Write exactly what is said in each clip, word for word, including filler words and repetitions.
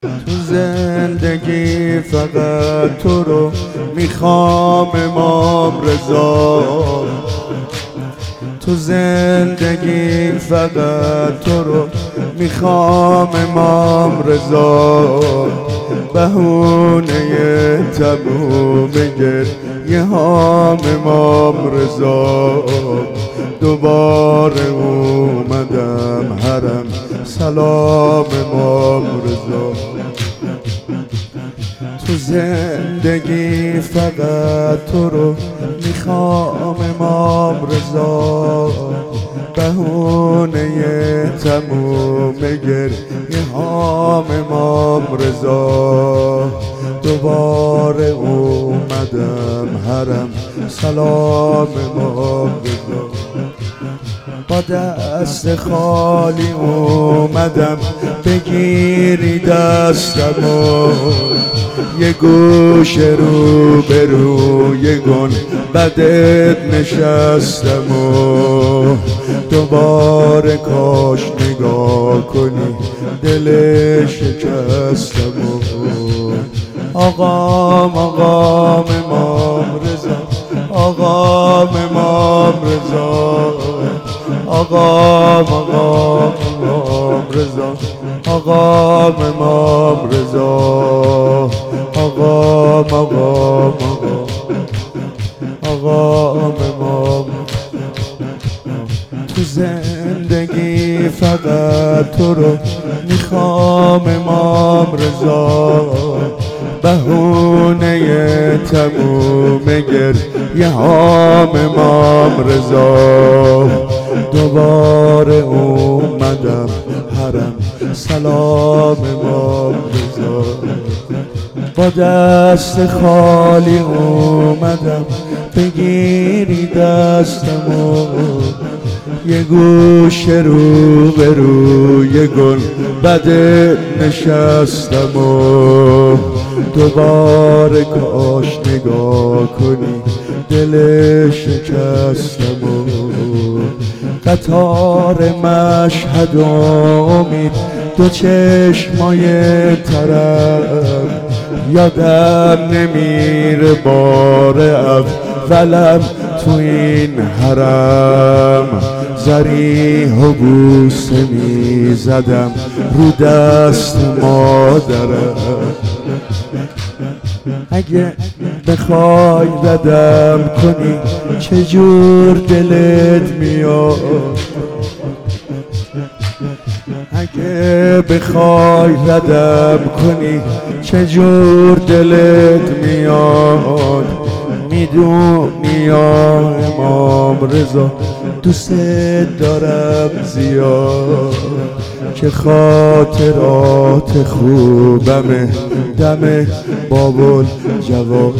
تو زندگی فقط تو رو میخوام امام رضا. تو زندگی فقط تو رو میخوام امام رضا. بهونه تموم گریه هام امام رضا. دوباره اومدم حرم سلام امام رضا. تو زندگی فقط تو رو میخوام امام رضا. بهونه تموم گریه هام امام رضا. دوباره اومدم حرم سلام امام رضا. با دست خالی اومدم بگیری دستمو. یه گوش رو به روی گنبدت نشستم و دوباره کاش نگاه کنی دل شکستم و آقام آقام امام رضا. آقام امام رضا. آقام آقام امام رضا. آقام امام رضا. آقام آقام آقام امام. تو زندگی فقط تو رو میخوام امام رضا. بهونه تموم گریه هام امام رضا. دوباره اومدم حرم سلام امام رضا. با دست خالی اومدم بگیری دستمو. یه گوش رو به روی گنبدت نشستم و دوباره کاش نگاه کنی دل شکستم و قطار مشهد امید دو چشمای ترم. یادم نمیره بار اولم تو این حرم. زریح و بوسه میزدم رو دست مادرم. اگه بخوای ردم کنی چجور دلت میاد. اگه بخوای ردم کنی چجور دلت میاد. میدونی یا امام رضا دوست دارم زیاد که خاطرات خوبمه دم بابل جواد.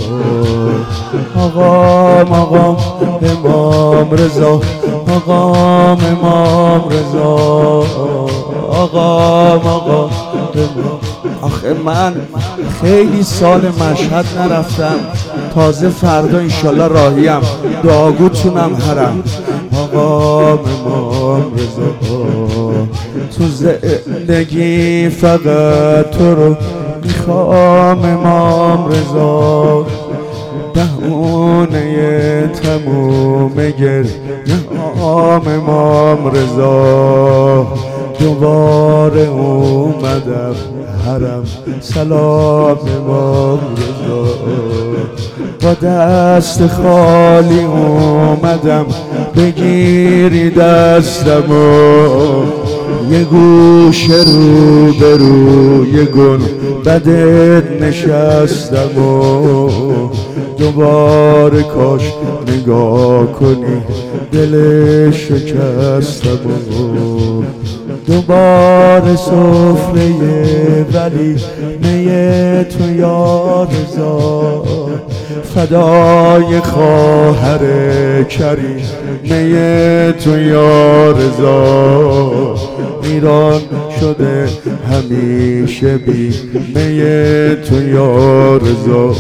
آقام آقام امام رضا. آقام امام رضا. آقام آقام امام. آخه من خیلی سال مشهد نرفتم، تازه فردا انشالله راهیم، دعاگوتونم حرم. آقام امام رضا. تو زندگی فقط تو رو میخوام امام رضا. بهونه تموم گریه هام امام رضا. دوباره اومدم حرم سلام امام رضا. با دست خالی اومدم بگیری دستمو. یه گوش رو به روی گنبدت نشستم و دوباره کاش نگاه کنی دل شکستم و دوباره سفره ولی نه تو یا رضا. فدای خواهر کریم نه تو یا رضا. ایران شده همیشه بیمه تو یا رضا.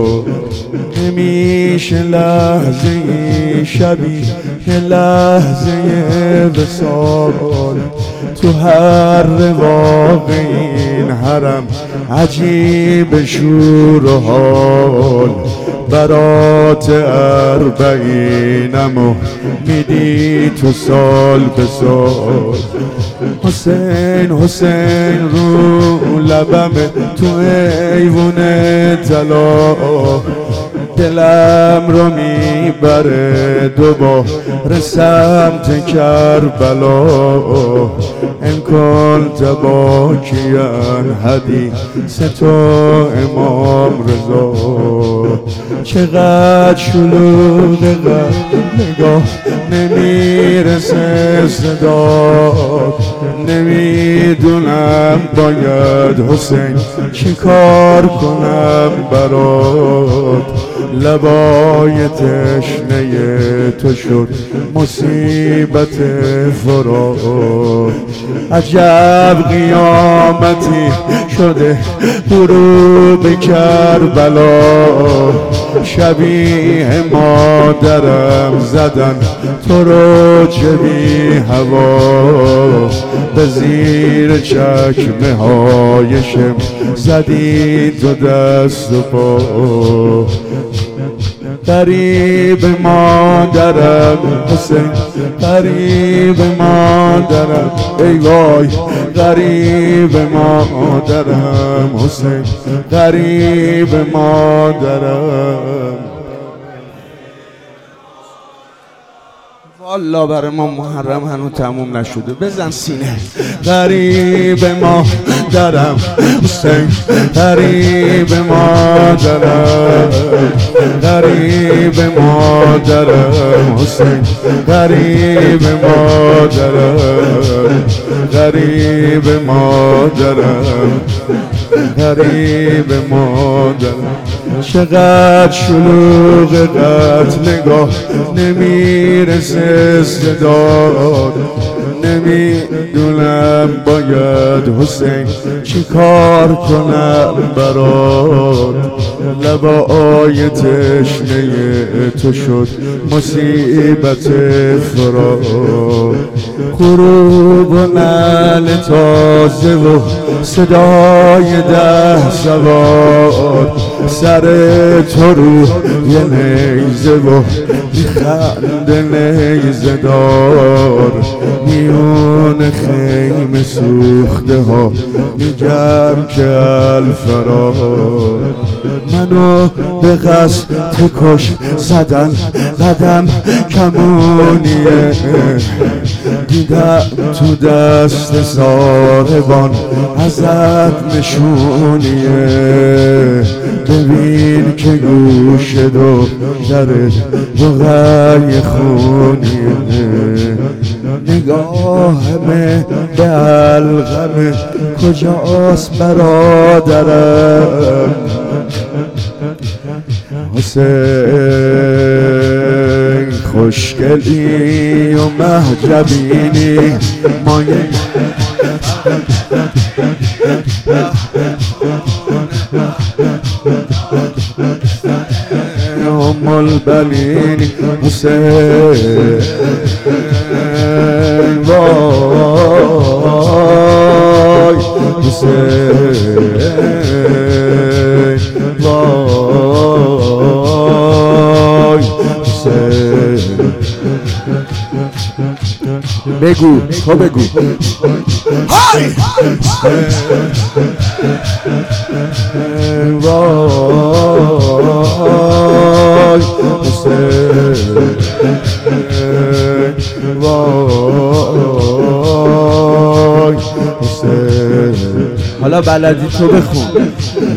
نمیشه لحظه ای شبیه لحظه وصال، تو هر رواق این حرم عجیب شور و حال. برات اربعینمو میدی تو سال به سال. حسین حسین رو لبمه تو ایوون طلا، دلم رو میبره دوباره سمت کربلا. ان کنت باکیا حدیث تو امام رضا. چقدر شلوغ نگاه نمیرسه صدا، نمیدونم باید حسین چی کار کنم برات. لبای تشنه تو شد مصیبت فراق. عجب قیامتی شده غروب کربلا، شبیه مادرم زدن تو رو چه بی هوا. به زیر چکمه های شم زدی تو دست و پا. غریب مادرم حسین، غریب مادرم ای وای. غریب مادرم حسین، غریب مادرم. والا برای ما محرم هنوز تموم نشده، بزن سینه. غریب مادرم حسین، غریب مادرم، غریب مادرم حسین، غریب مادرم، غریب مادرم، غریب مادرم. چقدر شلوغ قتل نگاه نمیرسه صدا، نمیدونم باید حسین چی کار کنم برات. لبای تشنه تو شد مصیبت فراق. غروب و نعل تازه و صدای ده سوار، سر تو رو یه نیزه و میخنده نیزه دار. میون خیمه سوخته ها میگم که الفرار. منو به قصد کش زدن قدم کمونیه، دیدم تو دست ساربان ازت نشونیه. ببین که گوش دو درت بغای خونیه. نگاهمه به الغمه کجاست برادرم. حسین خوشگلی و مهجبینی مایه ام البنین. حسین وای حسین وای حسین. بگو تو بگو. های وای حسین وای حسین. حالا بلدی تو بخون.